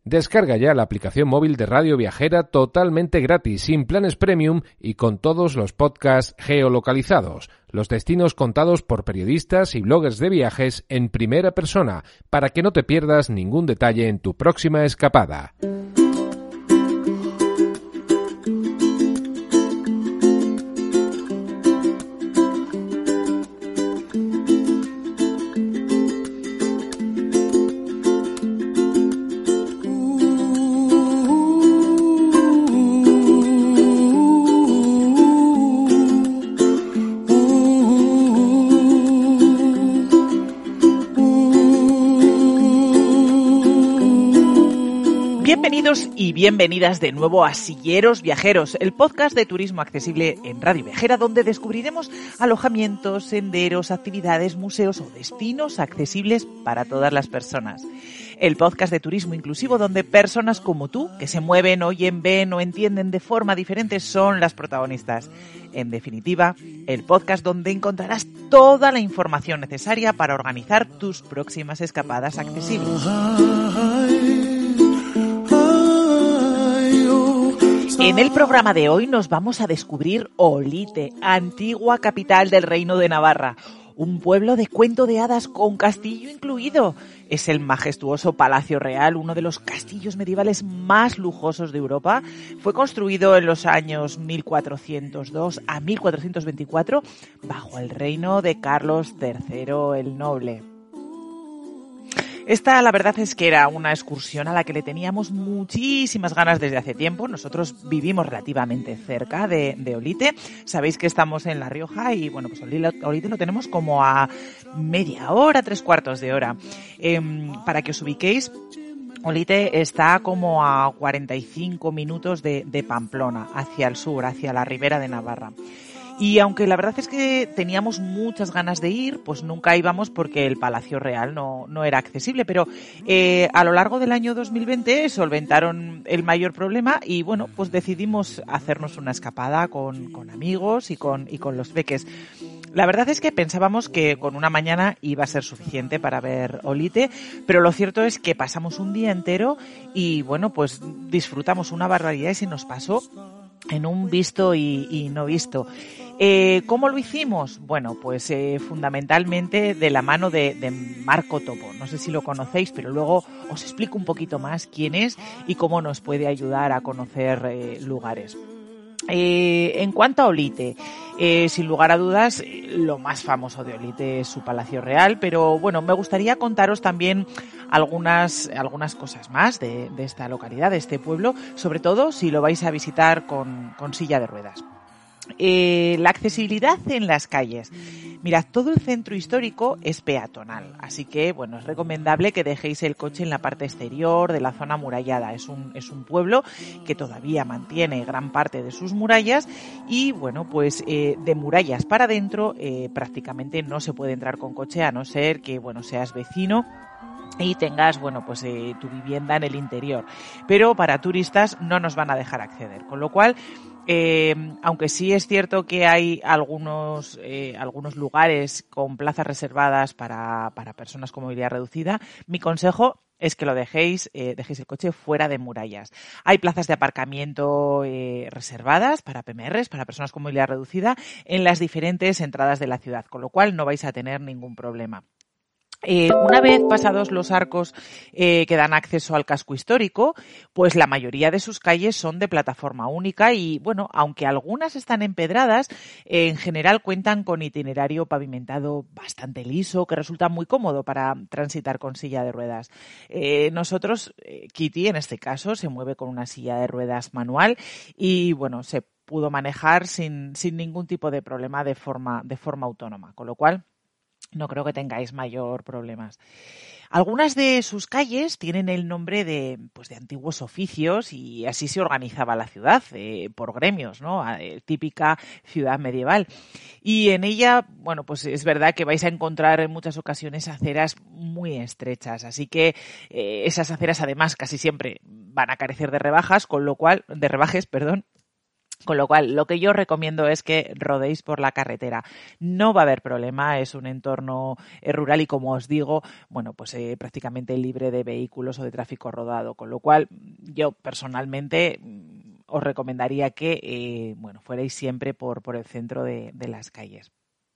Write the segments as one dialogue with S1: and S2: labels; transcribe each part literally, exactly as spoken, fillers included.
S1: Descarga ya la aplicación móvil de Radio Viajera totalmente gratis, sin planes premium y con todos los podcasts geolocalizados, los destinos contados por periodistas y bloggers de viajes en primera persona, para que no te pierdas ningún detalle en tu próxima escapada.
S2: Bienvenidos y bienvenidas de nuevo a Silleros Viajeros, el podcast de turismo accesible en Radio Viajera, donde descubriremos alojamientos, senderos, actividades, museos o destinos accesibles para todas las personas. El podcast de turismo inclusivo donde personas como tú, que se mueven, oyen, ven o entienden de forma diferente, son las protagonistas. En definitiva, el podcast donde encontrarás toda la información necesaria para organizar tus próximas escapadas accesibles. En el programa de hoy nos vamos a descubrir Olite, antigua capital del Reino de Navarra. Un pueblo de cuento de hadas con castillo incluido. Es el majestuoso Palacio Real, uno de los castillos medievales más lujosos de Europa. Fue construido en los años mil cuatrocientos dos a mil cuatrocientos veinticuatro bajo el reino de Carlos tercero el Noble. Esta, la verdad es que era una excursión a la que le teníamos muchísimas ganas desde hace tiempo. Nosotros vivimos relativamente cerca de, de Olite. Sabéis que estamos en La Rioja y, bueno, pues Olite lo tenemos como a media hora, tres cuartos de hora. Eh, para que os ubiquéis, Olite está como a cuarenta y cinco minutos de, de Pamplona, hacia el sur, hacia la Ribera de Navarra. Y aunque la verdad es que teníamos muchas ganas de ir, pues nunca íbamos porque el Palacio Real no, no era accesible. Pero eh, a lo largo del año dos mil veinte solventaron el mayor problema y, bueno, pues decidimos hacernos una escapada con, con amigos y con, y con los peques. La verdad es que pensábamos que con una mañana iba a ser suficiente para ver Olite, pero lo cierto es que pasamos un día entero y, bueno, pues disfrutamos una barbaridad y se nos pasó en un visto y, y no visto. Eh, ¿Cómo lo hicimos? Bueno, pues eh, fundamentalmente de la mano de, de Marco Topo. No sé si lo conocéis, pero luego os explico un poquito más quién es y cómo nos puede ayudar a conocer eh, lugares. Eh, en cuanto a Olite, eh, sin lugar a dudas, lo más famoso de Olite es su Palacio Real, pero bueno, me gustaría contaros también algunas, algunas cosas más de, de esta localidad, de este pueblo, sobre todo si lo vais a visitar con, con silla de ruedas. Eh, la accesibilidad en las calles. Mirad, todo el centro histórico es peatonal, así que bueno, es recomendable que dejéis el coche en la parte exterior de la zona amurallada. Es un, es un pueblo que todavía mantiene gran parte de sus murallas y bueno, pues eh, de murallas para adentro eh, prácticamente no se puede entrar con coche a no ser que bueno, seas vecino y tengas, bueno, pues eh, tu vivienda en el interior. Pero para turistas no nos van a dejar acceder, con lo cual Eh, aunque sí es cierto que hay algunos eh, algunos lugares con plazas reservadas para, para personas con movilidad reducida, mi consejo es que lo dejéis, eh, dejéis el coche fuera de murallas. Hay plazas de aparcamiento eh, reservadas para P M Rs, para personas con movilidad reducida, en las diferentes entradas de la ciudad, con lo cual no vais a tener ningún problema. Eh, una vez pasados los arcos eh, que dan acceso al casco histórico, pues la mayoría de sus calles son de plataforma única y, bueno, aunque algunas están empedradas, eh, en general cuentan con itinerario pavimentado bastante liso, que resulta muy cómodo para transitar con silla de ruedas. Eh, nosotros, eh, Kitty en este caso, se mueve con una silla de ruedas manual y, bueno, se pudo manejar sin, sin ningún tipo de problema de forma, de forma autónoma, con lo cual no creo que tengáis mayor problemas. Algunas de sus calles tienen el nombre de, pues, de antiguos oficios y así se organizaba la ciudad, eh, por gremios, ¿no? Eh, típica ciudad medieval. Y en ella, bueno, pues es verdad que vais a encontrar en muchas ocasiones aceras muy estrechas, así que eh, esas aceras además casi siempre van a carecer de rebajas, con lo cual, de rebajes, perdón, Con lo cual, lo que yo recomiendo es que rodéis por la carretera. No va a haber problema, es un entorno eh, rural y, como os digo, bueno, pues eh, prácticamente libre de vehículos o de tráfico rodado. Con lo cual, yo personalmente os recomendaría que, eh, bueno, fuerais siempre por, por el centro de, de las calles.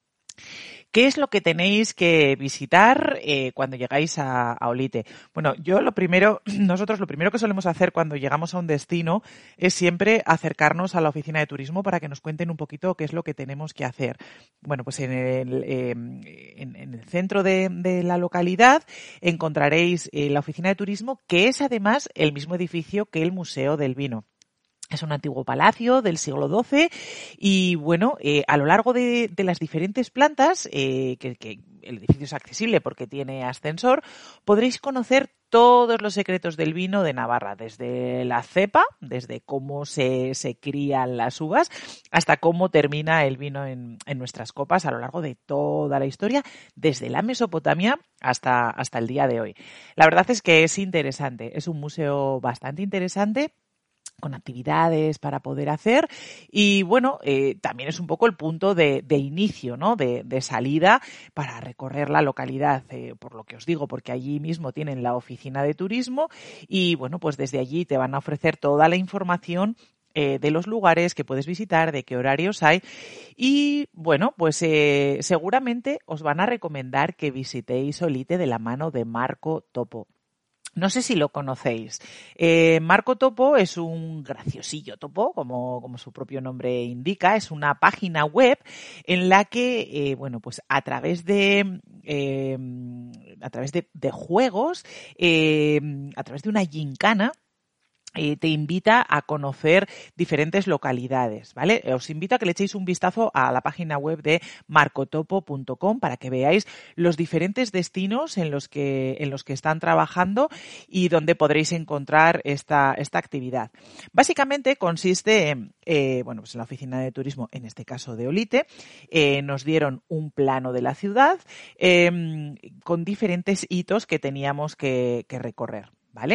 S2: ¿Qué es lo que tenéis que visitar eh, cuando llegáis a, a Olite? Bueno, yo lo primero, nosotros lo primero que solemos hacer cuando llegamos a un destino es siempre acercarnos a la oficina de turismo para que nos cuenten un poquito qué es lo que tenemos que hacer. Bueno, pues en el, eh, en, en el centro de, de la localidad encontraréis eh, la oficina de turismo, que es además el mismo edificio que el Museo del Vino. Es un antiguo palacio del siglo doce y, bueno, eh, a lo largo de, de las diferentes plantas, eh, que, que el edificio es accesible porque tiene ascensor, podréis conocer todos los secretos del vino de Navarra, desde la cepa, desde cómo se, se crían las uvas, hasta cómo termina el vino en, en nuestras copas a lo largo de toda la historia, desde la Mesopotamia hasta, hasta el día de hoy. La verdad es que es interesante, es un museo bastante interesante, con actividades para poder hacer y, bueno, eh, también es un poco el punto de, de inicio, ¿no? De, de salida para recorrer la localidad, eh, por lo que os digo, porque allí mismo tienen la oficina de turismo y, bueno, pues desde allí te van a ofrecer toda la información eh, de los lugares que puedes visitar, de qué horarios hay y, bueno, pues eh, seguramente os van a recomendar que visitéis Olite de la mano de Marco Topo. No sé si lo conocéis. Eh, Marco Topo es un graciosillo topo, como, como su propio nombre indica. Es una página web en la que, eh, bueno, pues a través de, eh, a través de, de juegos, eh, a través de una gincana, Eh, te invita a conocer diferentes localidades, ¿vale? Os invito a que le echéis un vistazo a la página web de marcotopo punto com para que veáis los diferentes destinos en los que, en los que están trabajando y donde podréis encontrar esta, esta actividad. Básicamente consiste en, eh, bueno, pues en la oficina de turismo, en este caso de Olite, eh, nos dieron un plano de la ciudad eh, con diferentes hitos que teníamos que, que recorrer, ¿vale?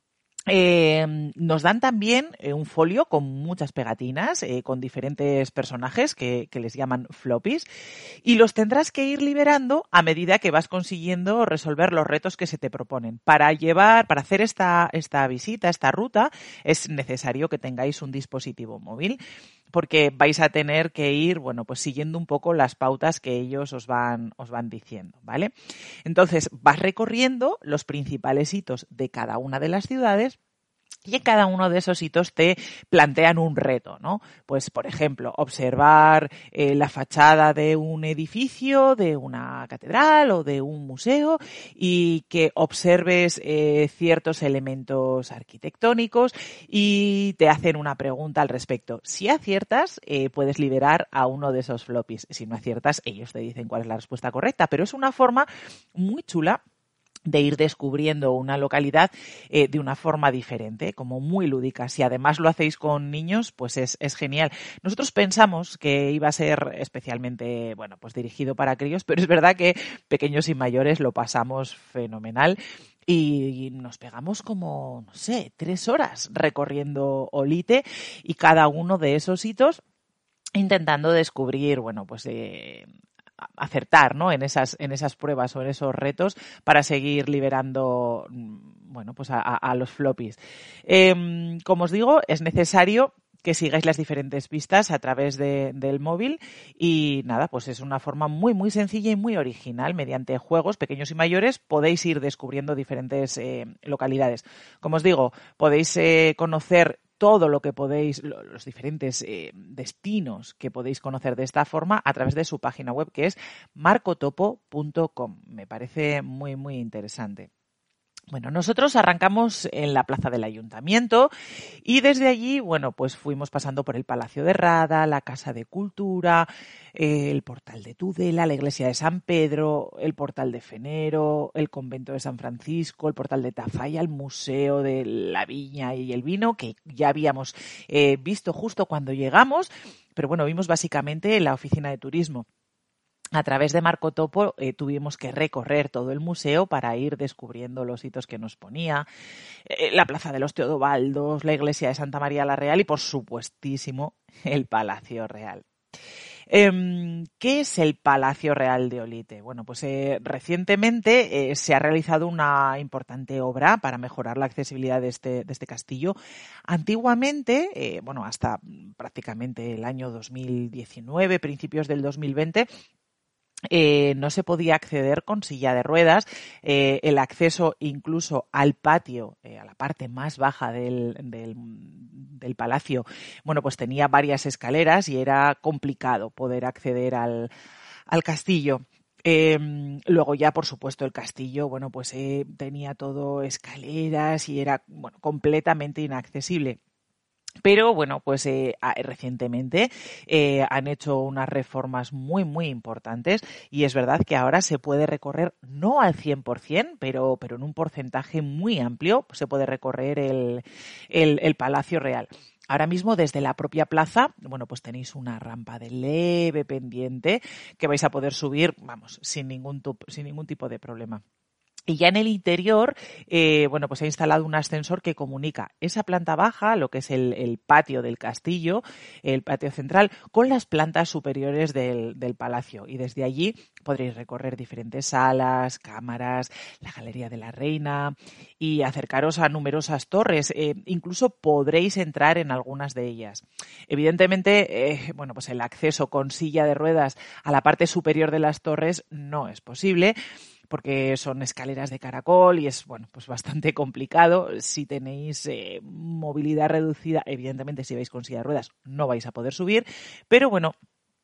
S2: Eh, nos dan también eh, un folio con muchas pegatinas, eh, con diferentes personajes que, que les llaman floppies, y los tendrás que ir liberando a medida que vas consiguiendo resolver los retos que se te proponen. Para llevar, para hacer esta, esta visita, esta ruta, es necesario que tengáis un dispositivo móvil, porque vais a tener que ir, bueno, pues siguiendo un poco las pautas que ellos os van, os van diciendo, ¿vale? Entonces, vas recorriendo los principales hitos de cada una de las ciudades y en cada uno de esos hitos te plantean un reto, ¿no? Pues, por ejemplo, observar eh, la fachada de un edificio, de una catedral o de un museo y que observes eh, ciertos elementos arquitectónicos y te hacen una pregunta al respecto. Si aciertas, eh, puedes liberar a uno de esos floppies. Si no aciertas, ellos te dicen cuál es la respuesta correcta. Pero es una forma muy chula de ir descubriendo una localidad eh, de una forma diferente, como muy lúdica. Si además lo hacéis con niños, pues es, es genial. Nosotros pensamos que iba a ser especialmente, bueno, pues dirigido para críos, pero es verdad que pequeños y mayores lo pasamos fenomenal. Y nos pegamos como, no sé, tres horas recorriendo Olite y cada uno de esos hitos intentando descubrir, bueno, pues eh, acertar, ¿no? En esas, en esas pruebas o en esos retos para seguir liberando, bueno, pues a, a los floppies. Eh, como os digo, es necesario que sigáis las diferentes pistas a través de, del móvil y nada, pues es una forma muy muy sencilla y muy original. Mediante juegos pequeños y mayores podéis ir descubriendo diferentes eh, localidades. Como os digo, podéis eh, conocer todo lo que podéis, los diferentes eh, destinos que podéis conocer de esta forma a través de su página web, que es marcotopo punto com. Me parece muy, muy interesante. Bueno, nosotros arrancamos en la plaza del Ayuntamiento y desde allí, bueno, pues fuimos pasando por el Palacio de Rada, la Casa de Cultura, eh, el Portal de Tudela, la Iglesia de San Pedro, el Portal de Fenero, el Convento de San Francisco, el Portal de Tafalla, el Museo de la Viña y el Vino, que ya habíamos eh, visto justo cuando llegamos, pero bueno, vimos básicamente la oficina de turismo. A través de Marco Topo eh, tuvimos que recorrer todo el museo para ir descubriendo los hitos que nos ponía, eh, la Plaza de los Teodobaldos, la Iglesia de Santa María la Real y, por supuestísimo, el Palacio Real. Eh, ¿Qué es el Palacio Real de Olite? Bueno, pues eh, recientemente eh, se ha realizado una importante obra para mejorar la accesibilidad de este, de este castillo. Antiguamente, eh, bueno, hasta prácticamente el año dos mil diecinueve, principios del dos mil veinte, Eh, no se podía acceder con silla de ruedas. Eh, el acceso incluso al patio, eh, a la parte más baja del, del, del palacio, bueno, pues tenía varias escaleras y era complicado poder acceder al, al castillo. Eh, luego ya, por supuesto, el castillo, bueno, pues eh, tenía todo escaleras y era, bueno, completamente inaccesible. Pero bueno, pues eh, recientemente eh, han hecho unas reformas muy, muy importantes y es verdad que ahora se puede recorrer, no al cien por ciento, pero, pero en un porcentaje muy amplio, se puede recorrer el, el, el Palacio Real. Ahora mismo desde la propia plaza, bueno, pues tenéis una rampa de leve pendiente que vais a poder subir, vamos, sin ningún, sin ningún tipo de problema. Y ya en el interior, eh, bueno, pues se ha instalado un ascensor que comunica esa planta baja, lo que es el, el patio del castillo, el patio central, con las plantas superiores del, del palacio. Y desde allí podréis recorrer diferentes salas, cámaras, la Galería de la Reina y acercaros a numerosas torres. Eh, incluso podréis entrar en algunas de ellas. Evidentemente, eh, bueno, pues el acceso con silla de ruedas a la parte superior de las torres no es posible, porque son escaleras de caracol y es, bueno, pues bastante complicado. Si tenéis eh, movilidad reducida, evidentemente si vais con silla de ruedas no vais a poder subir, pero bueno,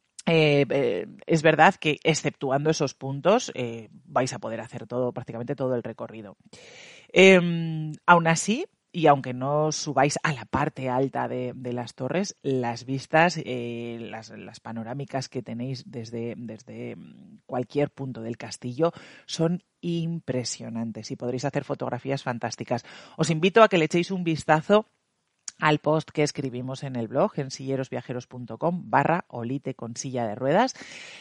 S2: eh, eh, es verdad que exceptuando esos puntos eh, vais a poder hacer todo, prácticamente todo el recorrido. Eh, aún así, y aunque no subáis a la parte alta de, de las torres, las vistas, eh, las, las panorámicas que tenéis desde, desde cualquier punto del castillo son impresionantes y podréis hacer fotografías fantásticas. Os invito a que le echéis un vistazo al post que escribimos en el blog, en sillerosviajeros.com barra Olite con silla de ruedas,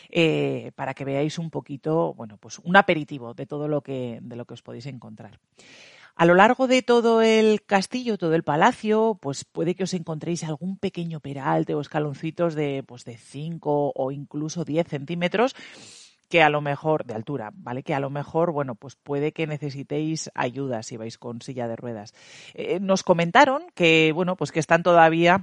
S2: eh, para que veáis un poquito, bueno, pues un aperitivo de todo lo que, de lo que os podéis encontrar. A lo largo de todo el castillo, todo el palacio, pues puede que os encontréis algún pequeño peralte o escaloncitos de, pues de cinco o incluso diez centímetros que a lo mejor, de altura, ¿vale? Que a lo mejor, bueno, pues puede que necesitéis ayuda si vais con silla de ruedas. Eh, nos comentaron que, bueno, pues que están todavía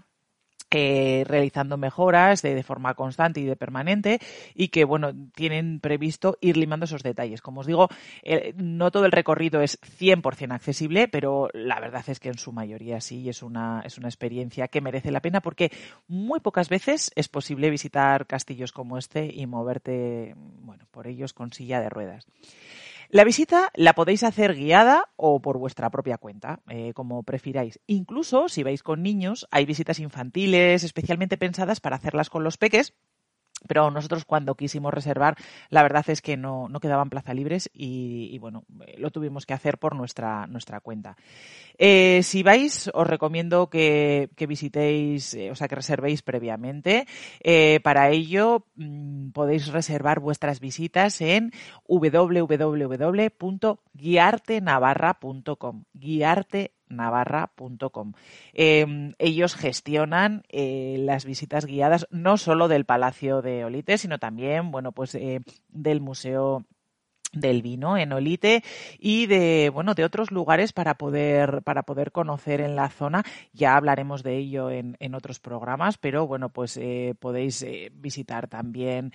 S2: Eh, realizando mejoras de, de forma constante y de permanente y que, bueno, tienen previsto ir limando esos detalles. Como os digo, eh, no todo el recorrido es cien por ciento accesible, pero la verdad es que en su mayoría sí, es una, es una experiencia que merece la pena porque muy pocas veces es posible visitar castillos como este y moverte, bueno, por ellos con silla de ruedas. La visita la podéis hacer guiada o por vuestra propia cuenta, eh, como prefiráis. Incluso si vais con niños, hay visitas infantiles especialmente pensadas para hacerlas con los peques, pero nosotros cuando quisimos reservar, la verdad es que no, no quedaban plazas libres y, y bueno, lo tuvimos que hacer por nuestra, nuestra cuenta. Eh, si vais, os recomiendo que, que visitéis, eh, o sea, que reservéis previamente. Eh, para ello, mmm, podéis reservar vuestras visitas en doble u doble u doble u punto guiarte navarra punto com. Guiarte navarra punto com. Eh, ellos gestionan eh, las visitas guiadas no solo del Palacio de Olite, sino también, bueno, pues eh, del Museo del Vino en Olite y de, bueno, de otros lugares para poder, para poder conocer en la zona. Ya hablaremos de ello en, en otros programas, pero bueno, pues eh, podéis eh, visitar también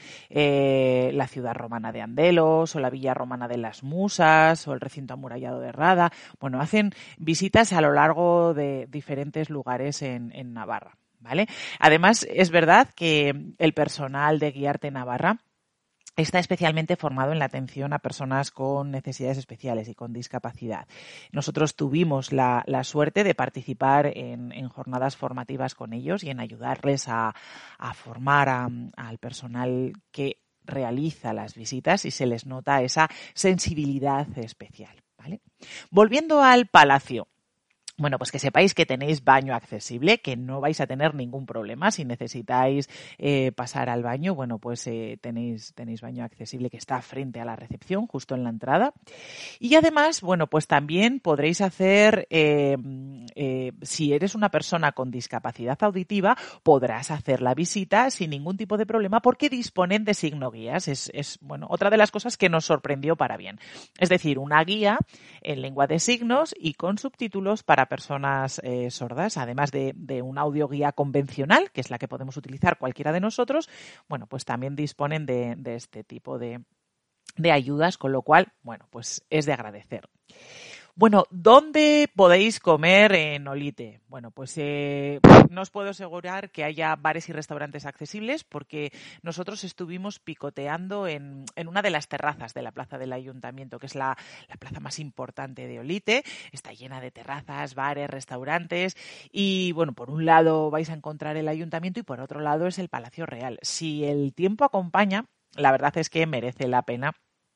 S2: eh, la ciudad romana de Andelos o la villa romana de las Musas o el recinto amurallado de Rada. Bueno, hacen visitas a lo largo de diferentes lugares en, en Navarra, ¿vale? Además, es verdad que el personal de Guiarte Navarra está especialmente formado en la atención a personas con necesidades especiales y con discapacidad. Nosotros tuvimos la, la suerte de participar en, en jornadas formativas con ellos y en ayudarles a, a formar a, al personal que realiza las visitas y se les nota esa sensibilidad especial, ¿vale? Volviendo al palacio. Bueno, pues que sepáis que tenéis baño accesible, que no vais a tener ningún problema. Si necesitáis eh, pasar al baño, bueno, pues eh, tenéis, tenéis baño accesible que está frente a la recepción, justo en la entrada. Y además, bueno, pues también podréis hacer, eh, eh, si eres una persona con discapacidad auditiva, podrás hacer la visita sin ningún tipo de problema porque disponen de signoguías. Es, es, bueno, otra de las cosas que nos sorprendió para bien. Es decir, una guía en lengua de signos y con subtítulos para personas eh, sordas, además de, de un audioguía convencional, que es la que podemos utilizar cualquiera de nosotros. Bueno, pues también disponen de, de este tipo de, de ayudas, con lo cual, bueno, pues es de agradecer. Bueno, ¿dónde podéis comer en Olite? Bueno, pues eh, no os puedo asegurar que haya bares y restaurantes accesibles porque nosotros estuvimos picoteando en, en una de las terrazas de la plaza del Ayuntamiento, que es la, la plaza más importante de Olite. Está llena de terrazas, bares, restaurantes y, bueno, por un lado vais a encontrar el Ayuntamiento y por otro lado es el Palacio Real. Si el tiempo acompaña, la verdad es que merece la pena.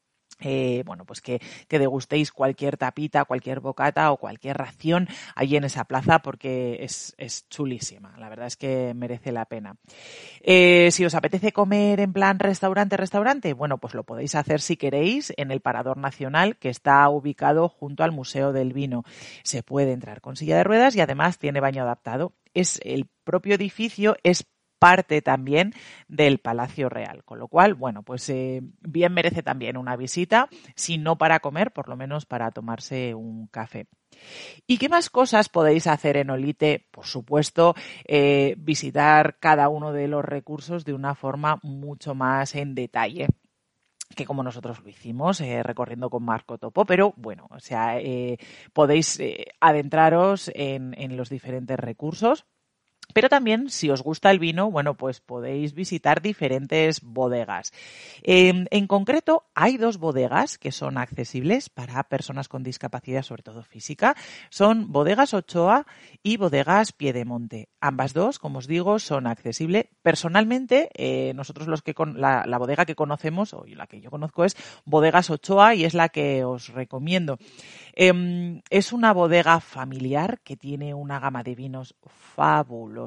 S2: Eh, bueno, pues que, que degustéis cualquier tapita, cualquier bocata o cualquier ración allí en esa plaza porque es, es chulísima. La verdad es que merece la pena. Eh, si os apetece comer en plan restaurante, restaurante, bueno, pues lo podéis hacer si queréis en el Parador Nacional que está ubicado junto al Museo del Vino. Se puede entrar con silla de ruedas y además tiene baño adaptado. Es el propio edificio, es parte también del Palacio Real, con lo cual, bueno, pues eh, bien merece también una visita, si no para comer, por lo menos para tomarse un café. ¿Y qué más cosas podéis hacer en Olite? Por supuesto, eh, visitar cada uno de los recursos de una forma mucho más en detalle que como nosotros lo hicimos, eh, recorriendo con Marco Topo, pero bueno, o sea, eh, podéis eh, adentraros en, en los diferentes recursos. Pero también, si os gusta el vino, bueno, pues podéis visitar diferentes bodegas. Eh, en concreto, hay dos bodegas que son accesibles para personas con discapacidad, sobre todo física. Son Bodegas Ochoa y Bodegas Piedemonte. Ambas dos, como os digo, son accesibles. Personalmente, eh, nosotros los que con, la, la bodega que conocemos, o la que yo conozco, es Bodegas Ochoa y es la que os recomiendo. Eh, es una bodega familiar que tiene una gama de vinos fabulosa.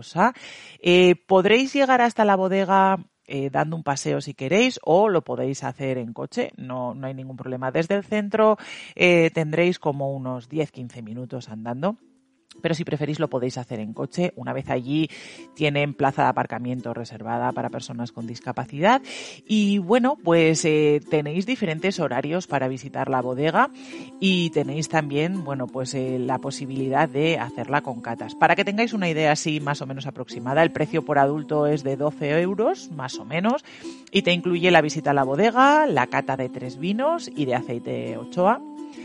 S2: Eh, podréis llegar hasta la bodega eh, dando un paseo si queréis o lo podéis hacer en coche, no, no hay ningún problema. Desde el centro eh, tendréis como unos diez a quince minutos andando. Pero si preferís lo podéis hacer en coche. Una vez allí tienen plaza de aparcamiento reservada para personas con discapacidad. Y bueno, pues eh, tenéis diferentes horarios para visitar la bodega y tenéis también, bueno, pues eh, la posibilidad de hacerla con catas. Para que tengáis una idea así más o menos aproximada, el precio por adulto es de doce euros, más o menos, y te incluye la visita a la bodega, la cata de tres vinos y de aceite Ochoa.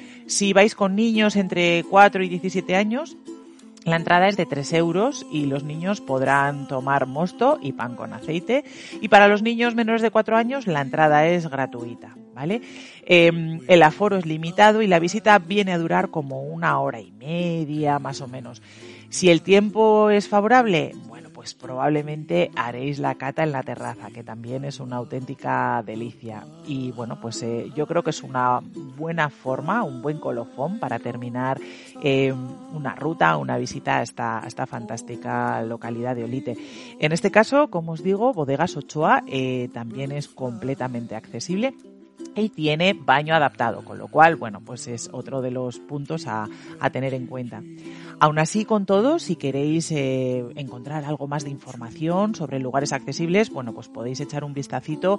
S2: Si vais con niños entre cuatro y diecisiete años, la entrada es de tres euros y los niños podrán tomar mosto y pan con aceite. Y para los niños menores de cuatro años la entrada es gratuita, ¿vale? Eh, el aforo es limitado y la visita viene a durar como una hora y media, más o menos. Si el tiempo es favorable, bueno, pues probablemente haréis la cata en la terraza, que también es una auténtica delicia. Y bueno, pues eh, yo creo que es una buena forma, un buen colofón para terminar eh, una ruta, una visita a esta, a esta fantástica localidad de Olite. En este caso, como os digo, Bodegas Ochoa eh, también es completamente accesible y tiene baño adaptado, con lo cual, bueno, pues es otro de los puntos a, a tener en cuenta. Aún así, con todo, si queréis eh, encontrar algo más de información sobre lugares accesibles, bueno, pues podéis echar un vistacito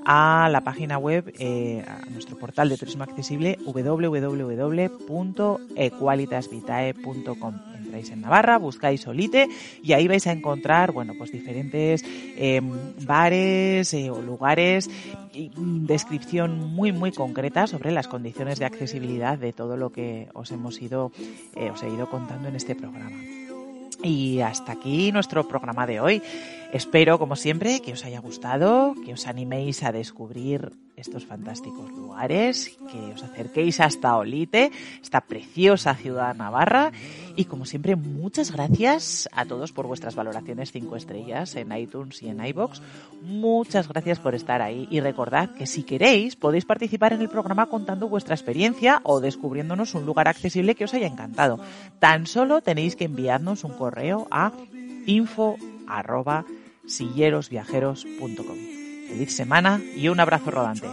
S2: a la página web, eh, a nuestro portal de turismo accesible, doble u doble u doble u punto equalitasvitae punto com. Entráis en Navarra, buscáis Olite y ahí vais a encontrar, bueno, pues diferentes eh, bares eh, o lugares y descripción muy, muy concreta sobre las condiciones de accesibilidad de todo lo que os hemos ido, eh, os he ido contando en este programa. Y hasta aquí nuestro programa de hoy. Espero, como siempre, que os haya gustado, que os animéis a descubrir estos fantásticos lugares, que os acerquéis hasta Olite, esta preciosa ciudad navarra. Y como siempre, muchas gracias a todos por vuestras valoraciones cinco estrellas en iTunes y en iVoox. Muchas gracias por estar ahí. Y recordad que si queréis podéis participar en el programa contando vuestra experiencia o descubriéndonos un lugar accesible que os haya encantado. Tan solo tenéis que enviarnos un correo a info arroba sillerosviajeros punto com. Feliz semana y un abrazo rodante.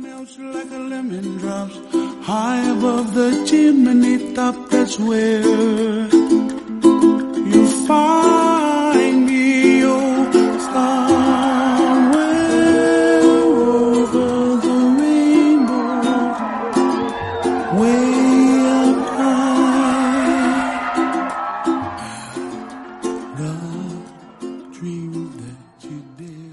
S3: High above the chimney top, that's where you find me, oh, somewhere over the rainbow, way up high. The dream that you did.